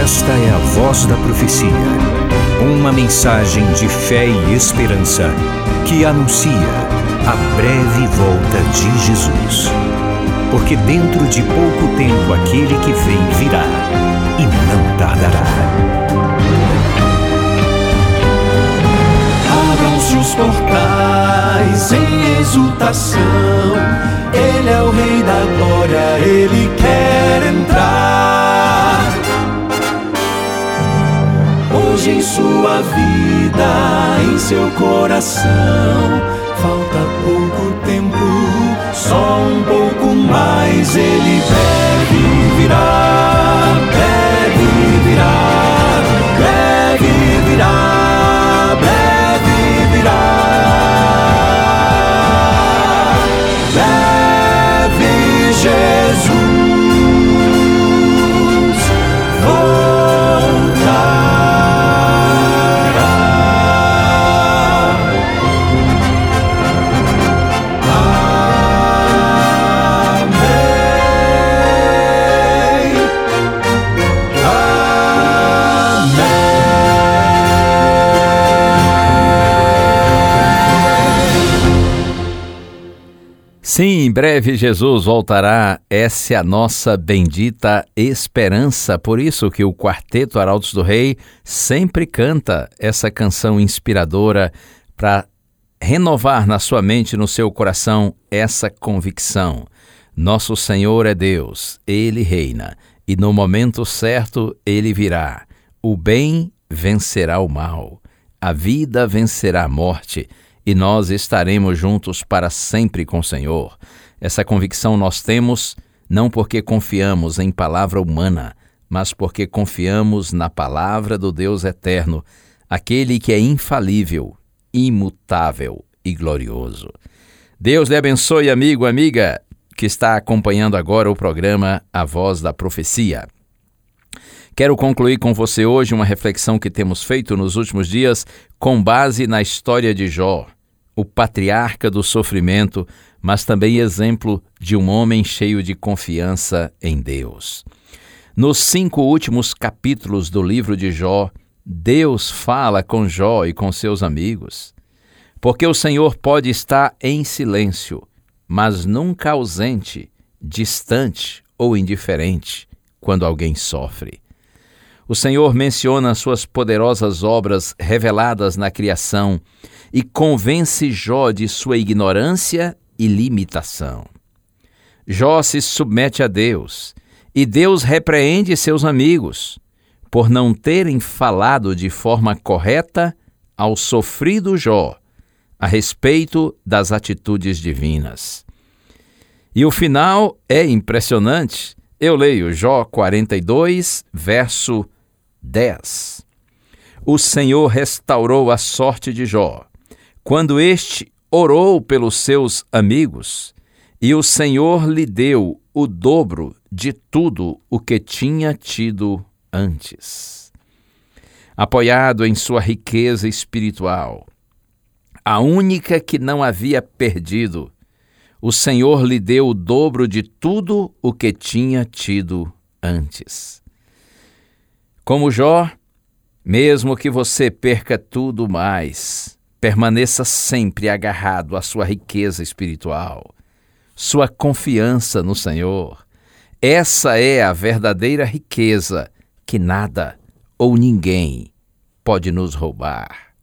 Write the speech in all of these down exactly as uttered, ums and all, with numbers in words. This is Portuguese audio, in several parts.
Esta é a Voz da Profecia, uma mensagem de fé e esperança que anuncia a breve volta de Jesus. Porque dentro de pouco tempo aquele que vem virá e não tardará. Abram-se os portais em exultação, Ele é o Rei da Glória, Ele quer entrar. Hoje em sua vida, em seu coração, falta pouco tempo, só um pouco mais. Ele deve virar, deve virar, deve virar, deve virar. Deve Jesus voltar. Sim, em breve Jesus voltará, essa é a nossa bendita esperança. Por isso que o Quarteto Arautos do Rei sempre canta essa canção inspiradora para renovar na sua mente e no seu coração essa convicção. Nosso Senhor é Deus, Ele reina, e no momento certo Ele virá. O bem vencerá o mal, a vida vencerá a morte, e nós estaremos juntos para sempre com o Senhor. Essa convicção nós temos não porque confiamos em palavra humana, mas porque confiamos na palavra do Deus eterno, aquele que é infalível, imutável e glorioso. Deus lhe abençoe, amigo, amiga, que está acompanhando agora o programa A Voz da Profecia. Quero concluir com você hoje uma reflexão que temos feito nos últimos dias com base na história de Jó, o patriarca do sofrimento, mas também exemplo de um homem cheio de confiança em Deus. Nos cinco últimos capítulos do livro de Jó, Deus fala com Jó e com seus amigos, porque o Senhor pode estar em silêncio, mas nunca ausente, distante ou indiferente quando alguém sofre. O Senhor menciona suas poderosas obras reveladas na criação e convence Jó de sua ignorância e limitação. Jó se submete a Deus e Deus repreende seus amigos por não terem falado de forma correta ao sofrido Jó a respeito das atitudes divinas. E o final é impressionante. Eu leio Jó quarenta e dois, verso dez. O Senhor restaurou a sorte de Jó, quando este orou pelos seus amigos, e o Senhor lhe deu o dobro de tudo o que tinha tido antes. Apoiado em sua riqueza espiritual, a única que não havia perdido, o Senhor lhe deu o dobro de tudo o que tinha tido antes. Como Jó, mesmo que você perca tudo mais, permaneça sempre agarrado à sua riqueza espiritual, sua confiança no Senhor. Essa é a verdadeira riqueza que nada ou ninguém pode nos roubar.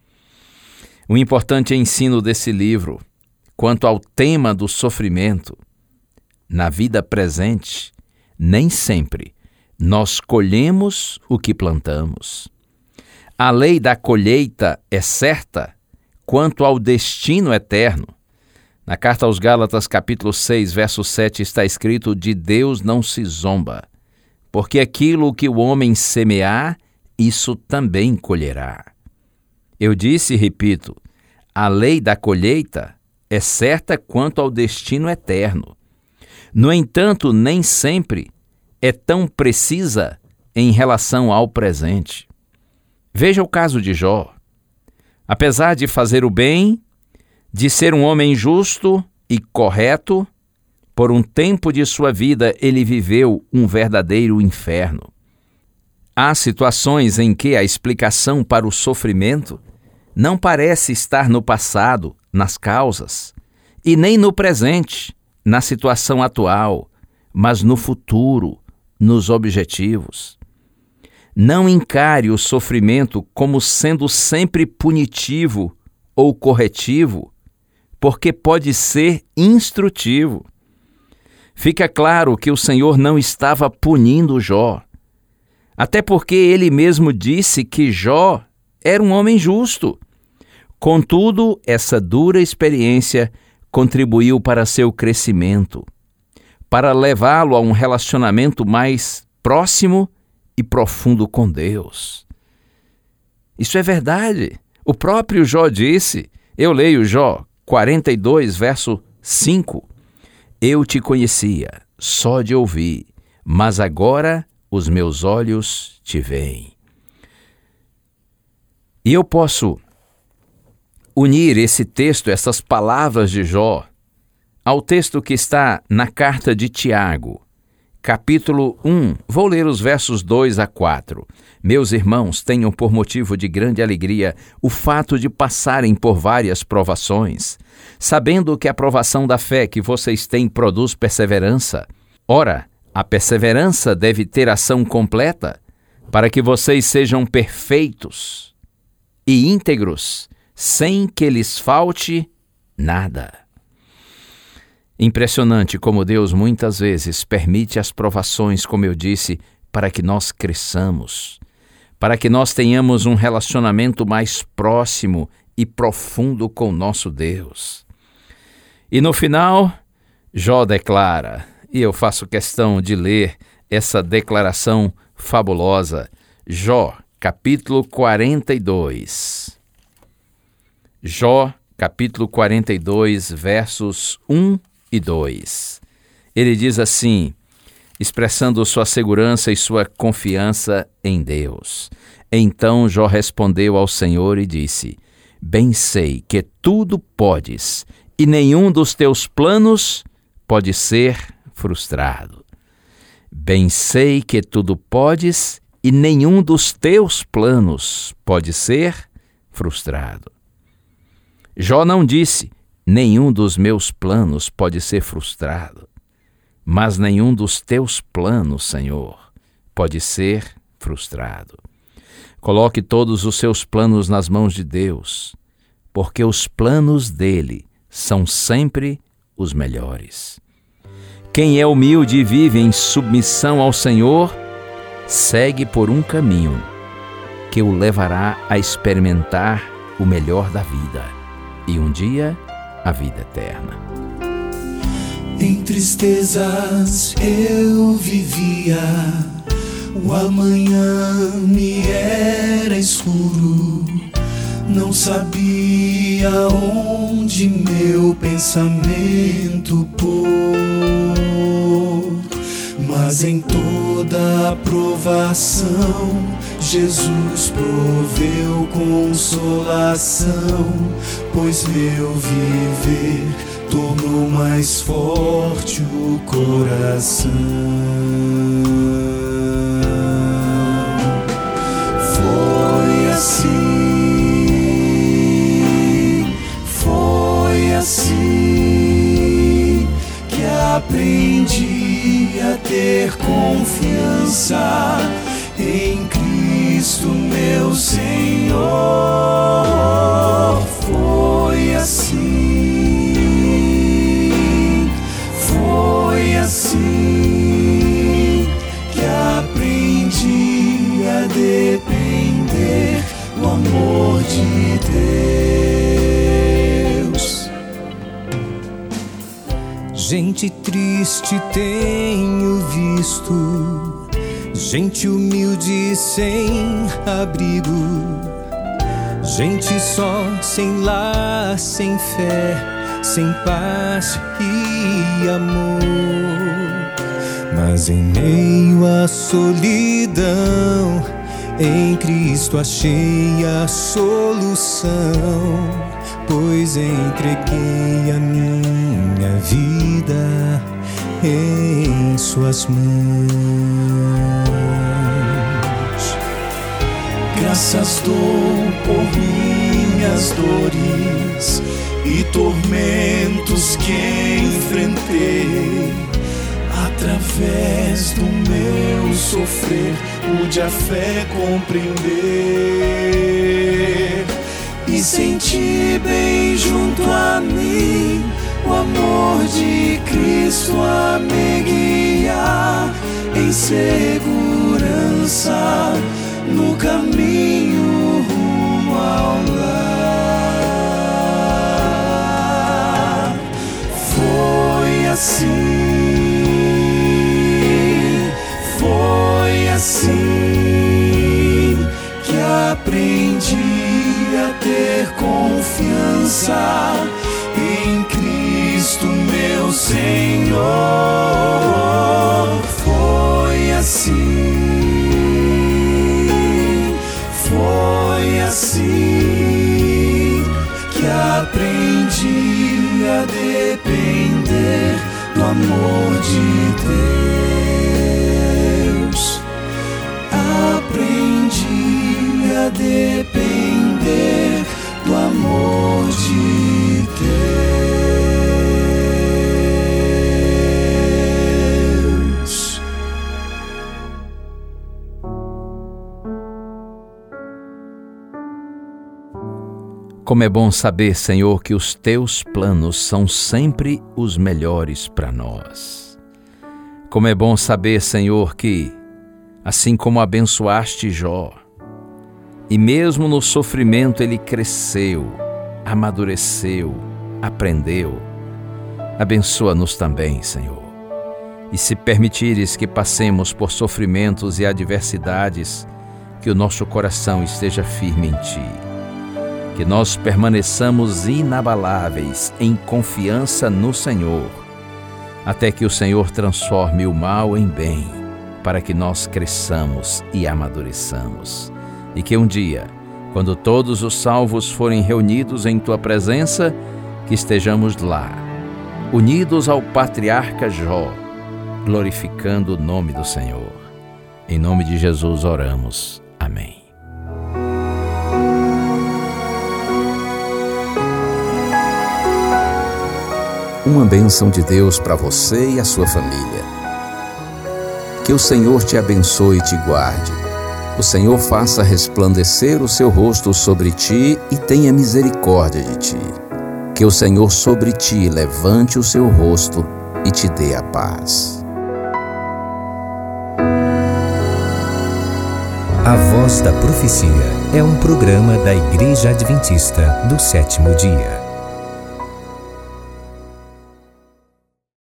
O importante ensino desse livro, quanto ao tema do sofrimento, na vida presente, nem sempre nós colhemos o que plantamos. A lei da colheita é certa quanto ao destino eterno. Na carta aos Gálatas, capítulo seis, verso sete, está escrito: de Deus não se zomba, porque aquilo que o homem semear, isso também colherá. Eu disse e repito, a lei da colheita é certa quanto ao destino eterno. No entanto, nem sempre é tão precisa em relação ao presente. Veja o caso de Jó. Apesar de fazer o bem, de ser um homem justo e correto, por um tempo de sua vida ele viveu um verdadeiro inferno. Há situações em que a explicação para o sofrimento não parece estar no passado, nas causas, e nem no presente, na situação atual, mas no futuro, nos objetivos. Não encare o sofrimento como sendo sempre punitivo ou corretivo, porque pode ser instrutivo. Fica claro que o Senhor não estava punindo Jó, até porque ele mesmo disse que Jó era um homem justo. Contudo, essa dura experiência contribuiu para seu crescimento, para levá-lo a um relacionamento mais próximo e profundo com Deus. Isso é verdade. O próprio Jó disse, eu leio Jó quarenta e dois, verso cinco, eu te conhecia só de ouvir, mas agora os meus olhos te veem. E eu posso unir esse texto, essas palavras de Jó, ao texto que está na carta de Tiago, capítulo um, vou ler os versos dois a quatro. Meus irmãos, tenham por motivo de grande alegria o fato de passarem por várias provações, sabendo que a provação da fé que vocês têm produz perseverança. Ora, a perseverança deve ter ação completa, para que vocês sejam perfeitos e íntegros, sem que lhes falte nada. Impressionante como Deus muitas vezes permite as provações, como eu disse, para que nós cresçamos, para que nós tenhamos um relacionamento mais próximo e profundo com nosso Deus. E no final, Jó declara, e eu faço questão de ler essa declaração fabulosa, Jó, capítulo quarenta e dois. Jó, capítulo quarenta e dois, versos um e dois. Ele diz assim, expressando sua segurança e sua confiança em Deus. Então Jó respondeu ao Senhor e disse, bem sei que tudo podes, e nenhum dos teus planos pode ser frustrado. Bem sei que tudo podes, e nenhum dos teus planos pode ser frustrado. Jó não disse, nenhum dos meus planos pode ser frustrado, mas nenhum dos teus planos, Senhor, pode ser frustrado. Coloque todos os seus planos nas mãos de Deus, porque os planos dele são sempre os melhores. Quem é humilde e vive em submissão ao Senhor, segue por um caminho que o levará a experimentar o melhor da vida e um dia a vida eterna. Em tristezas eu vivia, o amanhã me era escuro, não sabia onde meu pensamento pôr, mas em toda a provação Jesus proveu consolação, pois meu viver tornou mais forte o coração. Foi assim, foi assim que aprendi a ter confiança em Cristo meu Senhor. Foi assim, foi assim que aprendi a depender do amor de Deus. Gente triste tenho visto, gente humilde sem abrigo, gente só, sem lar, sem fé, sem paz e amor. Mas em meio à solidão, em Cristo achei a solução, pois entreguei a minha vida em suas mãos. graças dou por minhas dores e tormentos que enfrentei. Através do meu sofrer, pude a fé compreender e sentir bem junto a mim o amor de Cristo a me guiar em segurança no caminho rumo ao lar. Foi assim, foi assim que aprendi a ter confiança em Cristo meu Senhor. Foi assim, foi assim que aprendi a depender do amor de Deus. Aprendi a depender do amor de Deus. Como é bom saber, Senhor, que os teus planos são sempre os melhores para nós. Como é bom saber, Senhor, que, assim como abençoaste Jó, e mesmo no sofrimento ele cresceu, amadureceu, aprendeu, abençoa-nos também, Senhor. E se permitires que passemos por sofrimentos e adversidades, que o nosso coração esteja firme em Ti. Que nós permaneçamos inabaláveis em confiança no Senhor, até que o Senhor transforme o mal em bem, para que nós cresçamos e amadureçamos. E que um dia, quando todos os salvos forem reunidos em Tua presença, que estejamos lá, unidos ao patriarca Jó, glorificando o nome do Senhor. Em nome de Jesus oramos. Amém. Uma bênção de Deus para você e a sua família. Que o Senhor te abençoe e te guarde. O Senhor faça resplandecer o seu rosto sobre ti e tenha misericórdia de ti. Que o Senhor sobre ti levante o seu rosto e te dê a paz. A Voz da Profecia é um programa da Igreja Adventista do Sétimo Dia.